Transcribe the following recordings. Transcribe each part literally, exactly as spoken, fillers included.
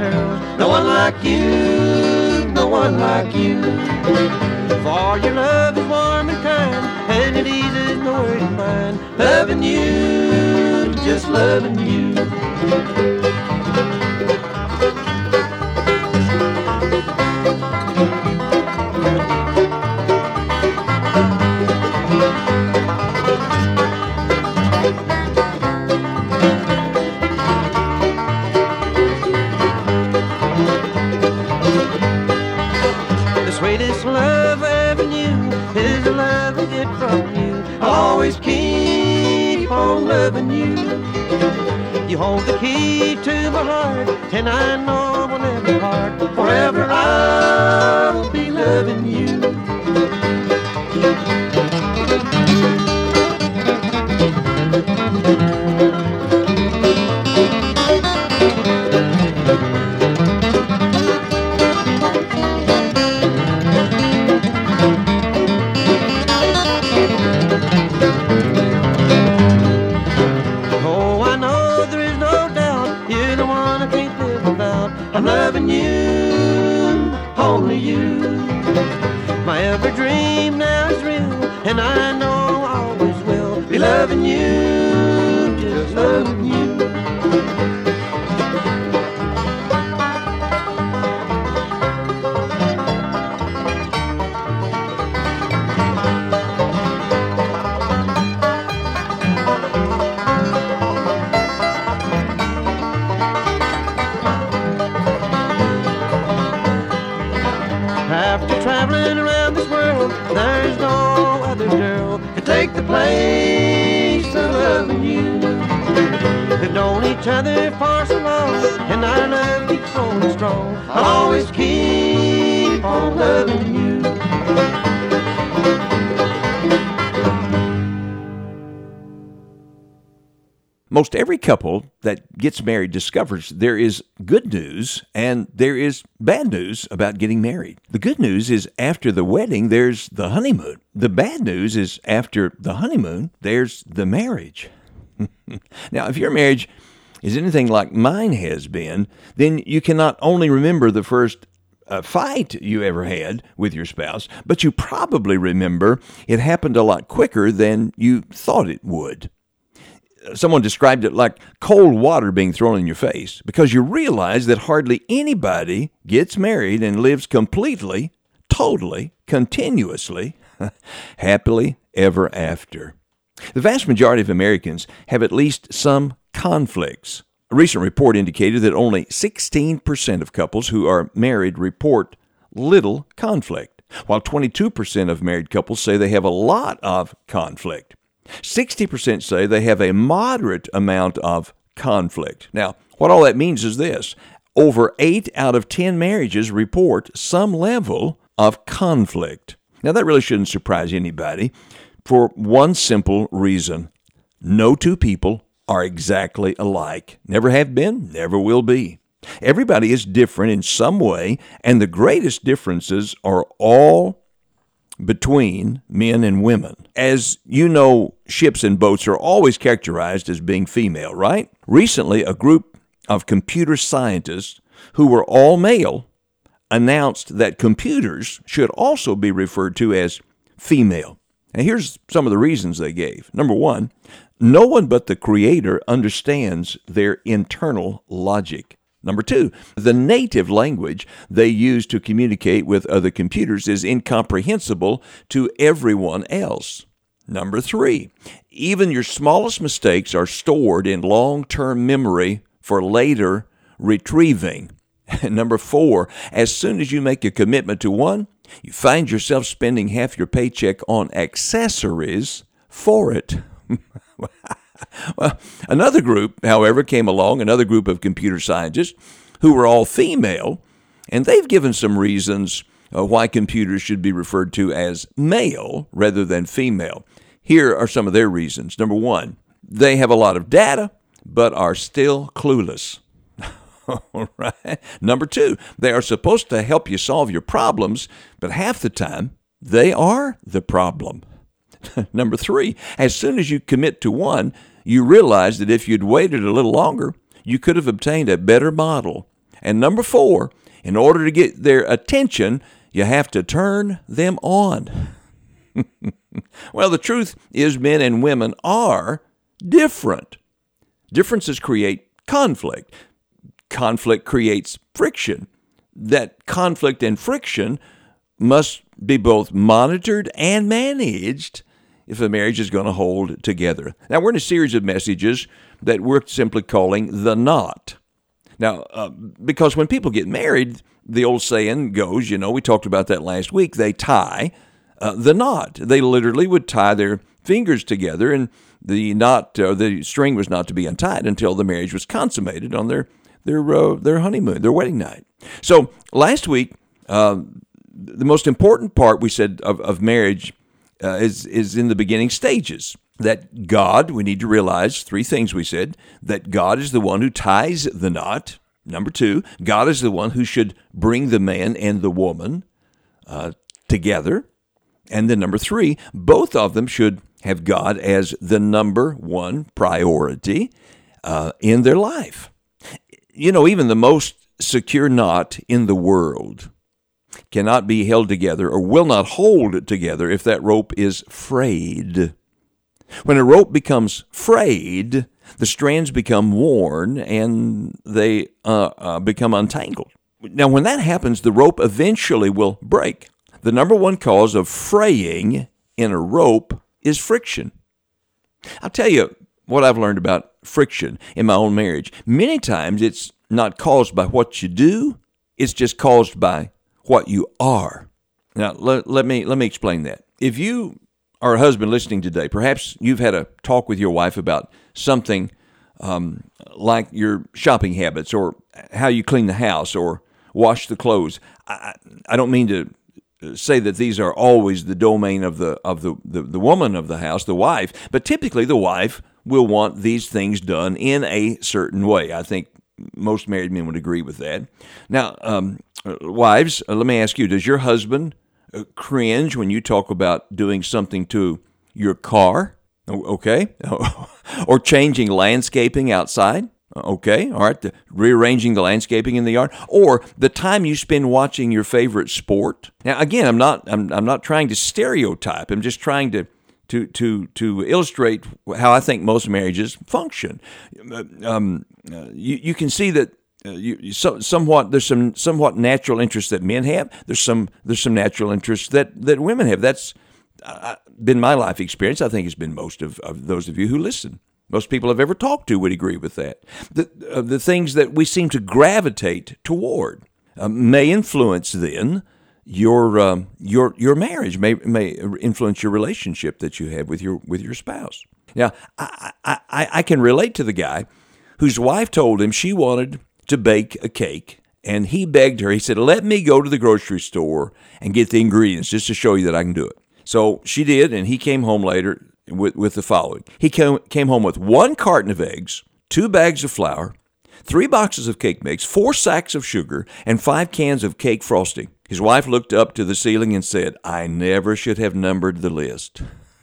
girls. No one like you, no one like you. For your love is warm and kind, and it eases my worried mind. Loving you, just loving you. Sweetest love I ever knew is the love I get from you. I'll always keep on loving you. You hold the key to my heart, and I know we'll never part. Forever I'll be loving you. I'm loving you, only you. My every dream now is real, and I know I always will be loving you, just loving you. After traveling around this world, there's no other girl could take the place of loving you. We've known each other for so long, and our love keeps growing strong. I'll always keep on loving you. Most every couple that gets married discovers there is good news and there is bad news about getting married. The good news is after the wedding, there's the honeymoon. The bad news is after the honeymoon, there's the marriage. Now, if your marriage is anything like mine has been, then you can not only remember the first uh, fight you ever had with your spouse, but you probably remember it happened a lot quicker than you thought it would. Someone described it like cold water being thrown in your face, because you realize that hardly anybody gets married and lives completely, totally, continuously, happily ever after. The vast majority of Americans have at least some conflicts. A recent report indicated that only sixteen percent of couples who are married report little conflict, while twenty-two percent of married couples say they have a lot of conflict. sixty percent say they have a moderate amount of conflict. Now, what all that means is this. Over eight out of ten marriages report some level of conflict. Now, that really shouldn't surprise anybody for one simple reason. No two people are exactly alike. Never have been, never will be. Everybody is different in some way, and the greatest differences are all between men and women. As you know, ships and boats are always characterized as being female, right? Recently, a group of computer scientists who were all male announced that computers should also be referred to as female. And here's some of the reasons they gave. Number one, no one but the Creator understands their internal logic. Number two, the native language they use to communicate with other computers is incomprehensible to everyone else. Number three, even your smallest mistakes are stored in long-term memory for later retrieving. And number four, as soon as you make a commitment to one, you find yourself spending half your paycheck on accessories for it. Well, another group, however, came along, another group of computer scientists who were all female, and they've given some reasons uh, why computers should be referred to as male rather than female. Here are some of their reasons. Number one, they have a lot of data, but are still clueless. All right. Number two, they are supposed to help you solve your problems, but half the time, they are the problem. Number three, as soon as you commit to one, you realize that if you'd waited a little longer, you could have obtained a better model And number four, in order to get their attention, you have to turn them on. Well, the truth is men and women are different. Differences create conflict. Conflict creates friction. That conflict and friction must be both monitored and managed if a marriage is going to hold together. Now, we're in a series of messages that we're simply calling The Knot. Now, uh, because when people get married, the old saying goes, you know, we talked about that last week, they tie uh, the knot. They literally would tie their fingers together, and the knot, uh, the string was not to be untied until the marriage was consummated on their their uh, their honeymoon, their wedding night. So last week, uh, the most important part we said of, of marriage uh, is is in the beginning stages. That God, we need to realize three things we said, that God is the one who ties the knot. Number two, God is the one who should bring the man and the woman uh, together. And then number three, both of them should have God as the number one priority uh, in their life. You know, even the most secure knot in the world cannot be held together or will not hold together if that rope is frayed. When a rope becomes frayed, the strands become worn and they uh, uh, become untangled. Now, when that happens, the rope eventually will break. The number one cause of fraying in a rope is friction. I'll tell you what I've learned about friction in my own marriage. Many times it's not caused by what you do, it's just caused by what you are. Now, let, let me let me explain that. If you are a husband listening today, perhaps you've had a talk with your wife about something um, like your shopping habits or how you clean the house or wash the clothes. I, I don't mean to say that these are always the domain of the of the, the, the woman of the house, the wife, but typically the wife will want these things done in a certain way. I think most married men would agree with that. Now, um, wives, uh, let me ask you, does your husband uh, cringe when you talk about doing something to your car? Okay. Or changing landscaping outside? Okay, all right, the, rearranging the landscaping in the yard, or the time you spend watching your favorite sport. Now, again, I'm not, I'm, I'm not trying to stereotype. I'm just trying to, to, to, to illustrate how I think most marriages function. Um, uh, you, you can see that uh, you, so, somewhat there's some somewhat natural interests that men have. There's some there's some natural interests that, that women have. That's uh, been my life experience. I think it's been most of, of those of you who listen. Most people I've ever talked to would agree with that. The, uh, the things that we seem to gravitate toward uh, may influence then your uh, your your marriage, may may influence your relationship that you have with your with your spouse. Now, I, I, I can relate to the guy whose wife told him she wanted to bake a cake, and he begged her. He said, "Let me go to the grocery store and get the ingredients just to show you that I can do it." So she did, and he came home later with, with the following. He came, came home with one carton of eggs, two bags of flour, three boxes of cake mix, four sacks of sugar, and five cans of cake frosting. His wife looked up to the ceiling and said, "I never should have numbered the list."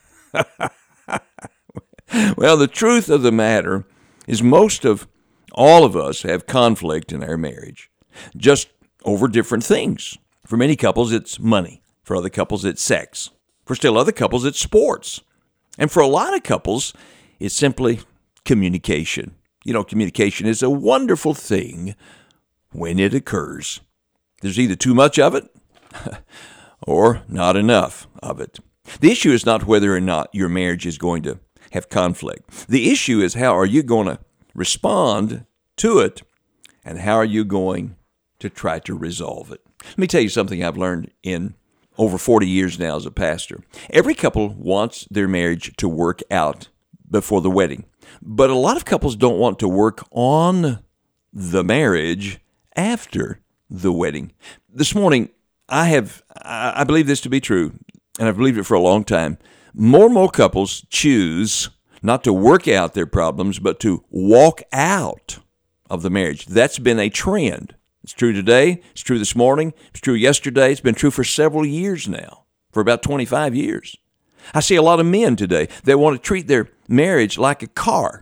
Well, the truth of the matter is most of all of us have conflict in our marriage, just over different things. For many couples, it's money. For other couples, it's sex. For still other couples, it's sports. And for a lot of couples, it's simply communication. You know, communication is a wonderful thing when it occurs. There's either too much of it or not enough of it. The issue is not whether or not your marriage is going to have conflict. The issue is how are you going to respond to it, and how are you going to try to resolve it? Let me tell you something I've learned in over forty years now as a pastor. Every couple wants their marriage to work out before the wedding, but a lot of couples don't want to work on the marriage after the wedding. This morning, I have, I believe this to be true, and I've believed it for a long time. More and more couples choose not to work out their problems, but to walk out of the marriage. That's been a trend. It's true today. It's true this morning. It's true yesterday. It's been true for several years now, for about twenty-five years. I see a lot of men today that want to treat their marriage like a car.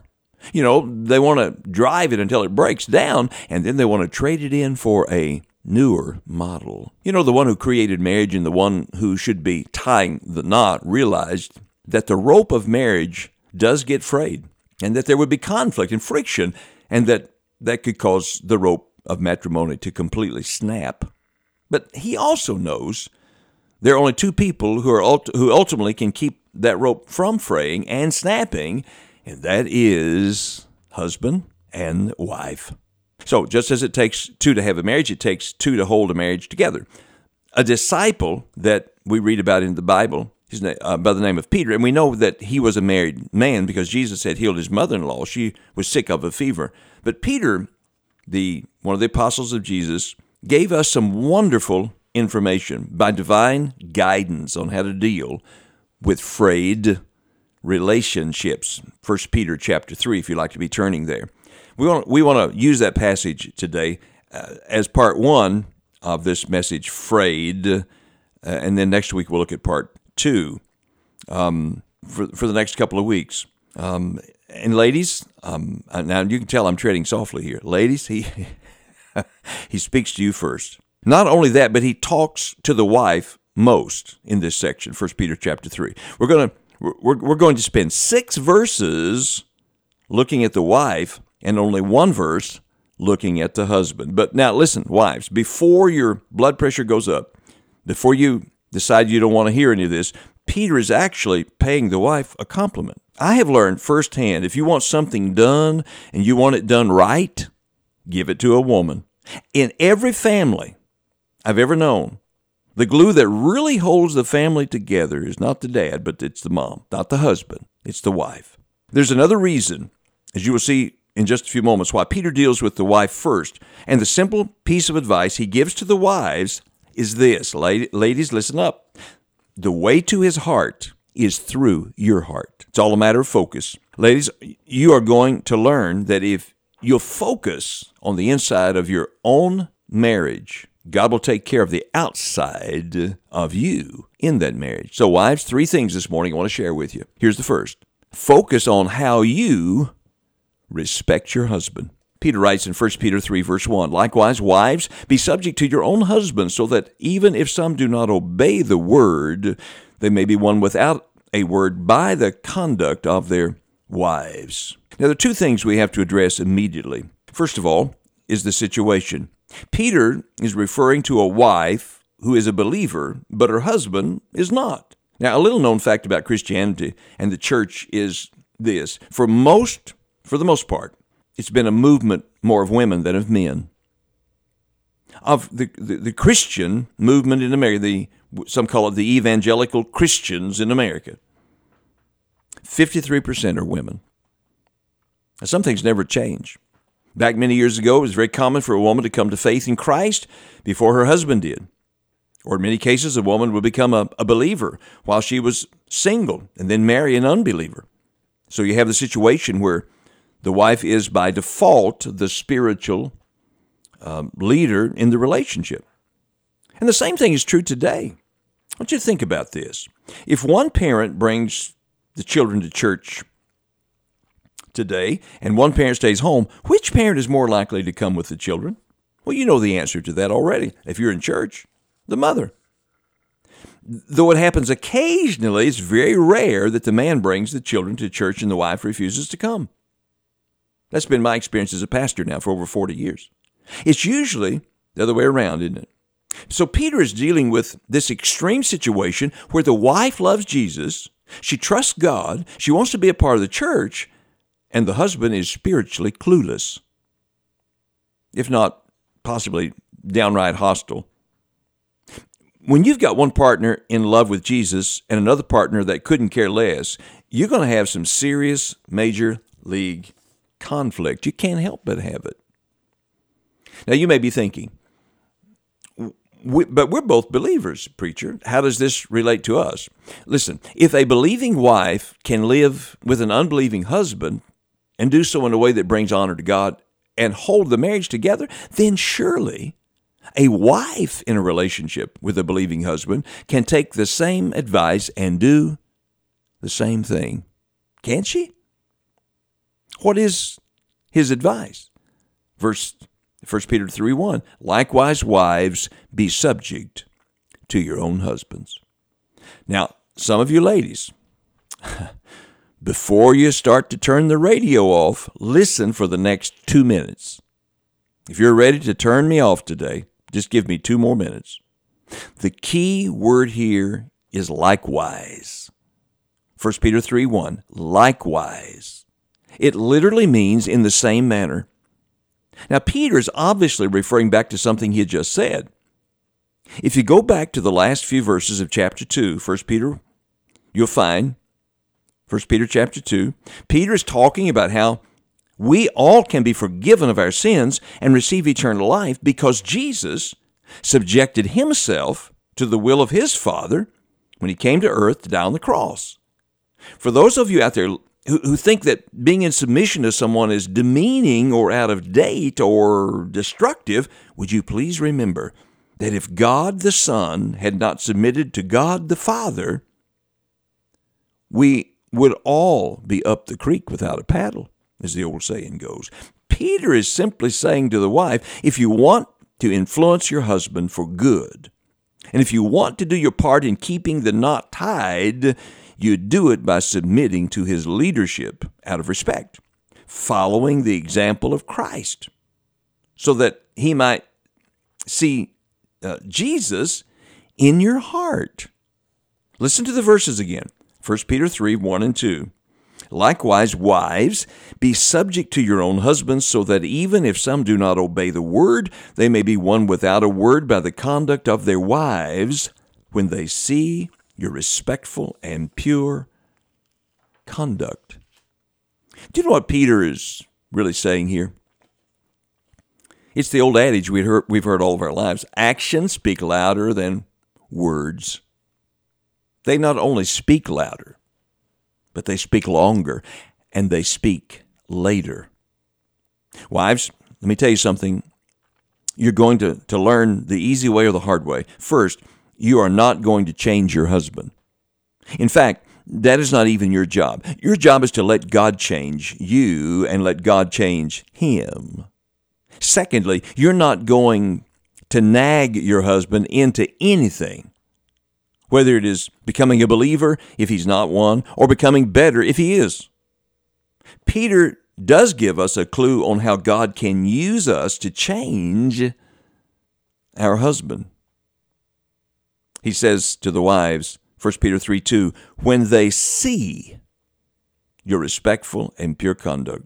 You know, they want to drive it until it breaks down, and then they want to trade it in for a newer model. You know, the one who created marriage and the one who should be tying the knot realized that the rope of marriage does get frayed, and that there would be conflict and friction, and that that could cause the rope of matrimony to completely snap. But he also knows there are only two people who are ult- who ultimately can keep that rope from fraying and snapping, and that is husband and wife. So just as it takes two to have a marriage, it takes two to hold a marriage together. A disciple that we read about in the Bible, his name, uh, by the name of Peter, and we know that he was a married man because Jesus had healed his mother-in-law. She was sick of a fever. But Peter, the one of the apostles of Jesus, gave us some wonderful information by divine guidance on how to deal with frayed relationships. First Peter chapter three, if you'd like to be turning there. We want, we want to use that passage today uh, as part one of this message, frayed, uh, and then next week we'll look at part two um, for, for the next couple of weeks. Um, and ladies, um, now you can tell I'm treading softly here. Ladies, he he speaks to you first. Not only that, but he talks to the wife most in this section, First Peter chapter three. We're going to we're, we're going to spend six verses looking at the wife and only one verse looking at the husband. But now listen, wives, before your blood pressure goes up, before you decide you don't want to hear any of this, Peter is actually paying the wife a compliment. I have learned firsthand, if you want something done and you want it done right, give it to a woman. In every family I've ever known, the glue that really holds the family together is not the dad, but it's the mom, not the husband. It's the wife. There's another reason, as you will see in just a few moments, why Peter deals with the wife first. And the simple piece of advice he gives to the wives is this. Ladies, listen up. The way to his heart is through your heart. It's all a matter of focus. Ladies, you are going to learn that if you'll focus on the inside of your own marriage, God will take care of the outside of you in that marriage. So wives, three things this morning I want to share with you. Here's the first. Focus on how you respect your husband. Peter writes in First Peter three, verse one, likewise, wives, be subject to your own husbands, so that even if some do not obey the word, they may be won without a word by the conduct of their wives. Now, there are two things we have to address immediately. First of all is the situation. Peter is referring to a wife who is a believer, but her husband is not. Now, a little known fact about Christianity and the church is this. For most, for the most part, it's been a movement more of women than of men. Of the, the, the Christian movement in America, the some call it the evangelical Christians in America, fifty-three percent are women. Now, some things never change. Back many years ago, it was very common for a woman to come to faith in Christ before her husband did. Or in many cases, a woman would become a, a believer while she was single and then marry an unbeliever. So you have the situation where the wife is by default the spiritual um, leader in the relationship. And the same thing is true today. I want you to think about this. If one parent brings the children to church today and one parent stays home, which parent is more likely to come with the children? Well, you know the answer to that already. If you're in church, the mother. Though it happens occasionally, it's very rare that the man brings the children to church and the wife refuses to come. That's been my experience as a pastor now for over forty years. It's usually the other way around, isn't it? So Peter is dealing with this extreme situation where the wife loves Jesus, she trusts God, she wants to be a part of the church, and the husband is spiritually clueless, if not possibly downright hostile. When you've got one partner in love with Jesus and another partner that couldn't care less, you're going to have some serious major league conflict. You can't help but have it. Now, you may be thinking, we, but we're both believers, preacher. How does this relate to us? Listen, if a believing wife can live with an unbelieving husband and do so in a way that brings honor to God and hold the marriage together, then surely a wife in a relationship with a believing husband can take the same advice and do the same thing. Can't she? what is his advice? Verse First Peter three one, likewise, wives, be subject to your own husbands. Now, some of you ladies, before you start to turn the radio off, listen for the next two minutes. If you're ready to turn me off today, just give me two more minutes. The key word here is likewise. First Peter three one, likewise. It literally means in the same manner. Now, Peter is obviously referring back to something he had just said. If you go back to the last few verses of chapter two, First Peter, you'll find, First Peter chapter two, Peter is talking about how we all can be forgiven of our sins and receive eternal life because Jesus subjected himself to the will of his Father when he came to earth to die on the cross. For those of you out there who, who think that being in submission to someone is demeaning or out of date or destructive, would you please remember that if God the Son had not submitted to God the Father, we would all be up the creek without a paddle, as the old saying goes. Peter is simply saying to the wife, if you want to influence your husband for good, and if you want to do your part in keeping the knot tied, you do it by submitting to his leadership out of respect, following the example of Christ, so that he might see uh, Jesus in your heart. Listen to the verses again. First Peter three, one and two. Likewise, wives, be subject to your own husbands, so that even if some do not obey the word, they may be won without a word by the conduct of their wives when they see your respectful and pure conduct. Do you know what Peter is really saying here? It's the old adage we've heard, we've heard all of our lives. Actions speak louder than words. They not only speak louder, but they speak longer, and they speak later. Wives, let me tell you something. You're going to, to learn the easy way or the hard way. First, you are not going to change your husband. In fact, that is not even your job. Your job is to let God change you and let God change him. Secondly, you're not going to nag your husband into anything, whether it is becoming a believer if he's not one, or becoming better if he is. Peter does give us a clue on how God can use us to change our husband. He says to the wives, First Peter three two, when they see your respectful and pure conduct.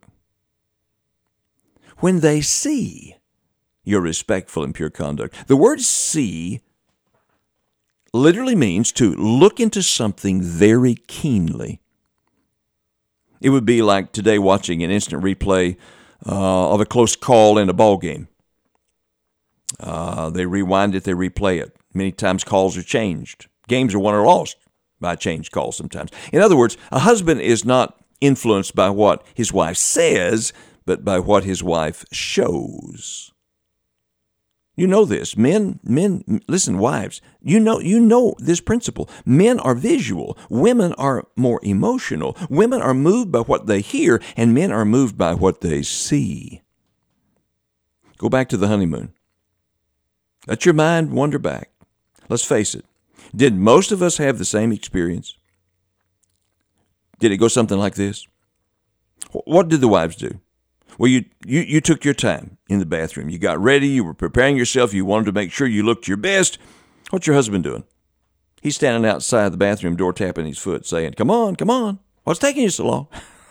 When they see your respectful and pure conduct. The word see literally means to look into something very keenly. It would be like today watching an instant replay uh, of a close call in a ball game. Uh, they rewind it, they replay it. Many times calls are changed. Games are won or lost by changed calls sometimes. In other words, a husband is not influenced by what his wife says, but by what his wife shows. You know this. Men, men, listen, wives, you know, you know this principle. Men are visual. Women are more emotional. Women are moved by what they hear, and men are moved by what they see. Go back to the honeymoon. Let your mind wander back. Let's face it. Did most of us have the same experience? Did it go something like this? What did the wives do? Well, you, you, you took your time in the bathroom. You got ready. You were preparing yourself. You wanted to make sure you looked your best. What's your husband doing? He's standing outside the bathroom door tapping his foot saying, come on, come on. What's taking you so long?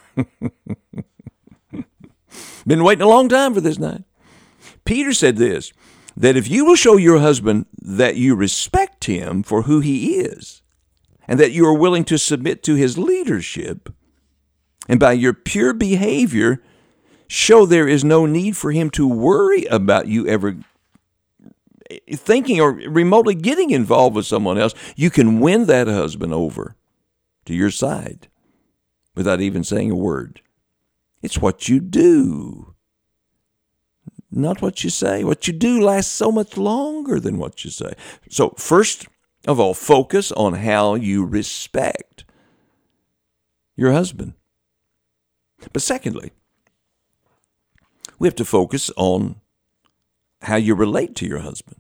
Been waiting a long time for this night. Peter said this, that if you will show your husband that you respect him for who he is, and that you are willing to submit to his leadership, and by your pure behavior, show there is no need for him to worry about you ever thinking or remotely getting involved with someone else, you can win that husband over to your side without even saying a word. It's what you do, not what you say. What you do lasts so much longer than what you say. So first of all, focus on how you respect your husband. But secondly, we have to focus on how you relate to your husband.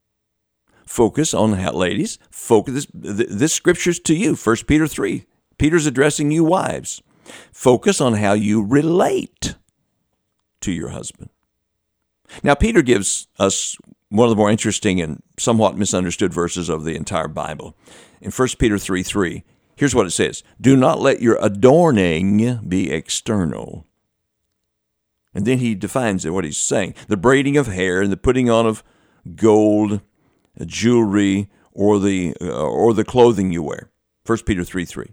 Focus on how, ladies, focus, this, this scripture's to you, First Peter three. Peter's addressing you wives. Focus on how you relate to your husband. Now, Peter gives us one of the more interesting and somewhat misunderstood verses of the entire Bible. In First Peter three three, here's what it says. Do not let your adorning be external. And then he defines it, what he's saying. The braiding of hair and the putting on of gold, jewelry, or the uh, or the clothing you wear. First Peter three three.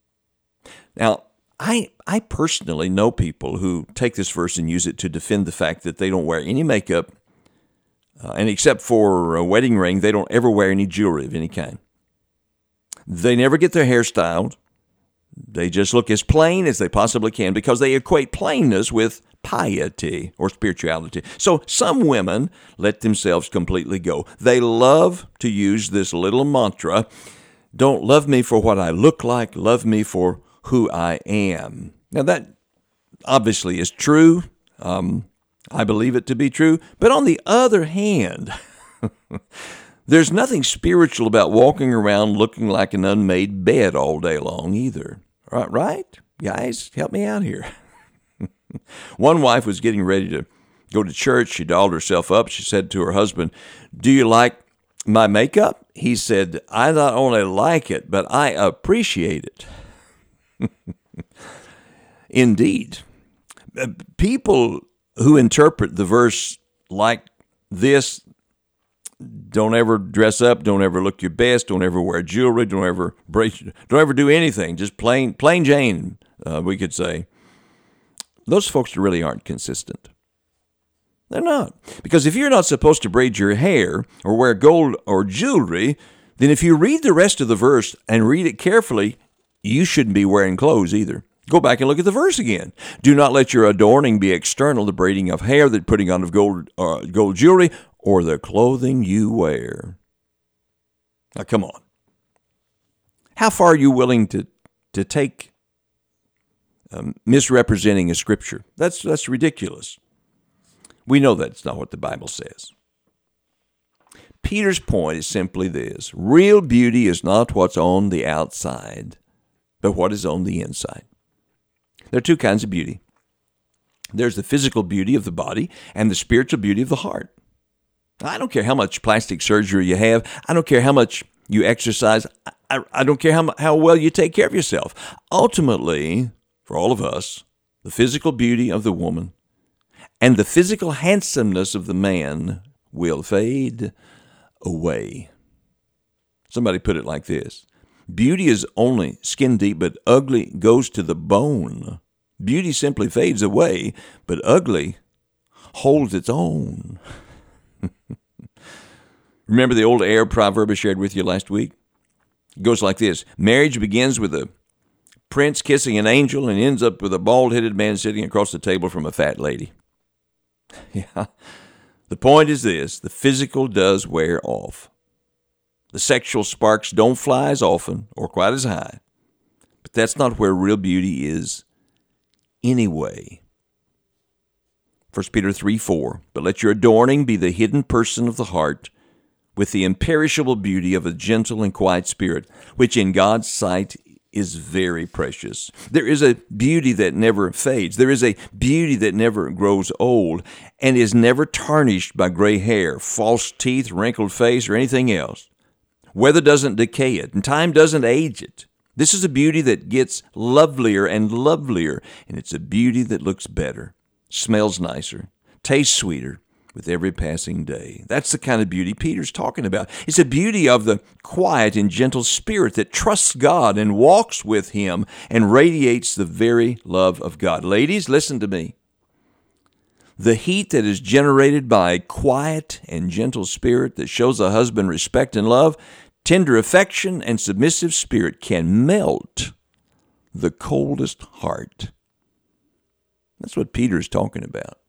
Now, I I personally know people who take this verse and use it to defend the fact that they don't wear any makeup, uh, and except for a wedding ring, they don't ever wear any jewelry of any kind. They never get their hair styled. They just look as plain as they possibly can because they equate plainness with piety or spirituality. So some women let themselves completely go. They love to use this little mantra, don't love me for what I look like, love me for who I am. Now that obviously is true. Um, I believe it to be true. But on the other hand, there's nothing spiritual about walking around looking like an unmade bed all day long either. Right, right? Guys, help me out here. One wife was getting ready to go to church. She dolled herself up. She said to her husband, do you like my makeup? He said, I not only like it, but I appreciate it. Indeed. People who interpret the verse like this, don't ever dress up, don't ever look your best, don't ever wear jewelry, don't ever braid, don't ever do anything, just plain plain Jane, uh, we could say. Those folks really aren't consistent. They're not. Because if you're not supposed to braid your hair or wear gold or jewelry, then if you read the rest of the verse and read it carefully, you shouldn't be wearing clothes either. Go back and look at the verse again. Do not let your adorning be external, the braiding of hair, the putting on of gold, uh, gold jewelry, or the clothing you wear. Now, come on. How far are you willing to, to take um, misrepresenting a scripture? That's, that's ridiculous. We know that's not what the Bible says. Peter's point is simply this. Real beauty is not what's on the outside, but what is on the inside. There are two kinds of beauty. There's the physical beauty of the body and the spiritual beauty of the heart. I don't care how much plastic surgery you have. I don't care how much you exercise. I, I don't care how, how well you take care of yourself. Ultimately, for all of us, the physical beauty of the woman and the physical handsomeness of the man will fade away. Somebody put it like this. Beauty is only skin deep, but ugly goes to the bone. Beauty simply fades away, but ugly holds its own. Remember the old Arab proverb I shared with you last week? It goes like this. Marriage begins with a prince kissing an angel and ends up with a bald-headed man sitting across the table from a fat lady. Yeah. The point is this. The physical does wear off. The sexual sparks don't fly as often or quite as high. But that's not where real beauty is anyway. First Peter three four, but let your adorning be the hidden person of the heart with the imperishable beauty of a gentle and quiet spirit, which in God's sight is very precious. There is a beauty that never fades. There is a beauty that never grows old and is never tarnished by gray hair, false teeth, wrinkled face, or anything else. Weather doesn't decay it, and time doesn't age it. This is a beauty that gets lovelier and lovelier, and it's a beauty that looks better, smells nicer, tastes sweeter with every passing day. That's the kind of beauty Peter's talking about. It's a beauty of the quiet and gentle spirit that trusts God and walks with Him and radiates the very love of God. Ladies, listen to me. The heat that is generated by a quiet and gentle spirit that shows a husband respect and love, tender affection, and submissive spirit can melt the coldest heart. That's what Peter's talking about.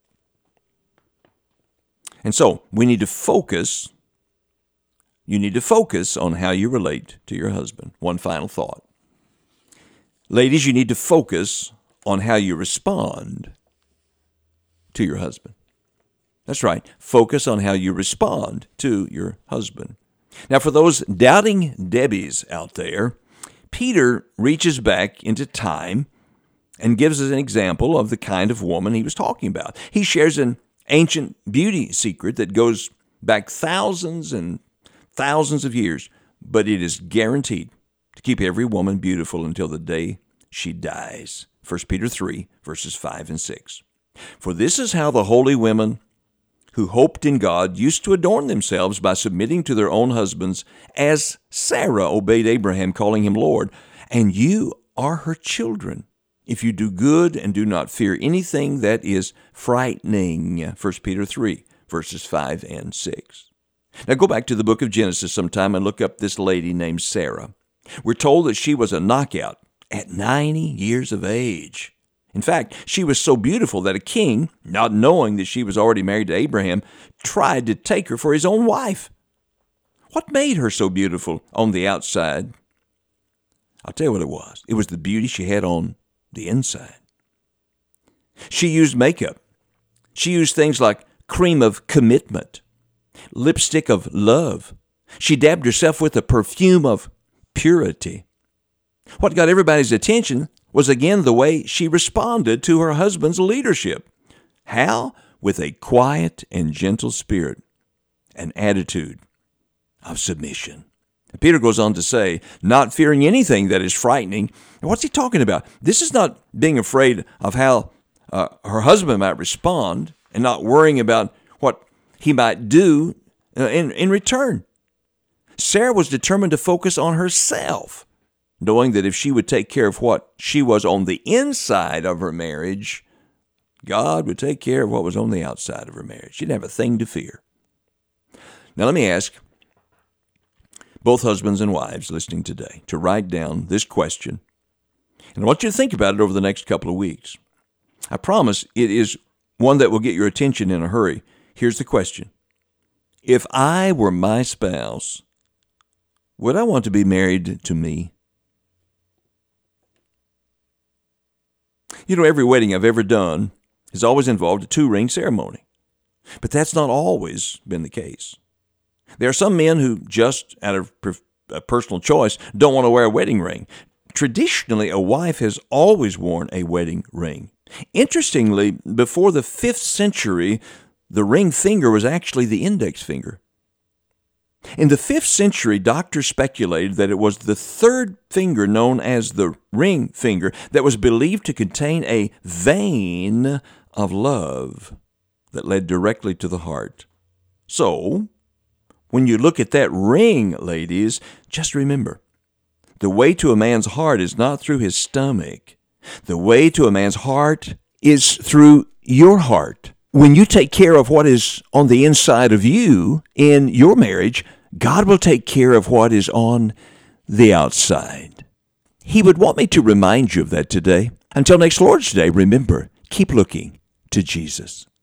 And so we need to focus. You need to focus on how you relate to your husband. One final thought. Ladies, you need to focus on how you respond to your husband. That's right. Focus on how you respond to your husband. Now, for those doubting Debbies out there, Peter reaches back into time and gives us an example of the kind of woman he was talking about. He shares an ancient beauty secret that goes back thousands and thousands of years, but it is guaranteed to keep every woman beautiful until the day she dies. First Peter three, verses five and six. For this is how the holy women who hoped in God used to adorn themselves by submitting to their own husbands, as Sarah obeyed Abraham, calling him Lord. And you are her children, if you do good and do not fear anything that is frightening. First Peter three, verses five and six. Now go back to the book of Genesis sometime and look up this lady named Sarah. We're told that she was a knockout at ninety years of age. In fact, she was so beautiful that a king, not knowing that she was already married to Abraham, tried to take her for his own wife. What made her so beautiful on the outside? I'll tell you what it was. It was the beauty she had on the inside. She used makeup. She used things like cream of commitment, lipstick of love. She dabbed herself with a perfume of purity. What got everybody's attention was again the way she responded to her husband's leadership. How? With a quiet and gentle spirit, an attitude of submission. And Peter goes on to say, not fearing anything that is frightening. And what's he talking about? This is not being afraid of how uh, her husband might respond and not worrying about what he might do uh, in, in return. Sarah was determined to focus on herself, knowing that if she would take care of what she was on the inside of her marriage, God would take care of what was on the outside of her marriage. She didn't have a thing to fear. Now let me ask both husbands and wives listening today to write down this question. And I want you to think about it over the next couple of weeks. I promise it is one that will get your attention in a hurry. Here's the question. If I were my spouse, would I want to be married to me? You know, every wedding I've ever done has always involved a two-ring ceremony. But that's not always been the case. There are some men who, just out of personal choice, don't want to wear a wedding ring. Traditionally, a wife has always worn a wedding ring. Interestingly, before the fifth century, the ring finger was actually the index finger. In the fifth century, doctors speculated that it was the third finger, known as the ring finger, that was believed to contain a vein of love that led directly to the heart. So, when you look at that ring, ladies, just remember, the way to a man's heart is not through his stomach. The way to a man's heart is through your heart. When you take care of what is on the inside of you in your marriage, God will take care of what is on the outside. He would want me to remind you of that today. Until next Lord's Day, remember, keep looking to Jesus.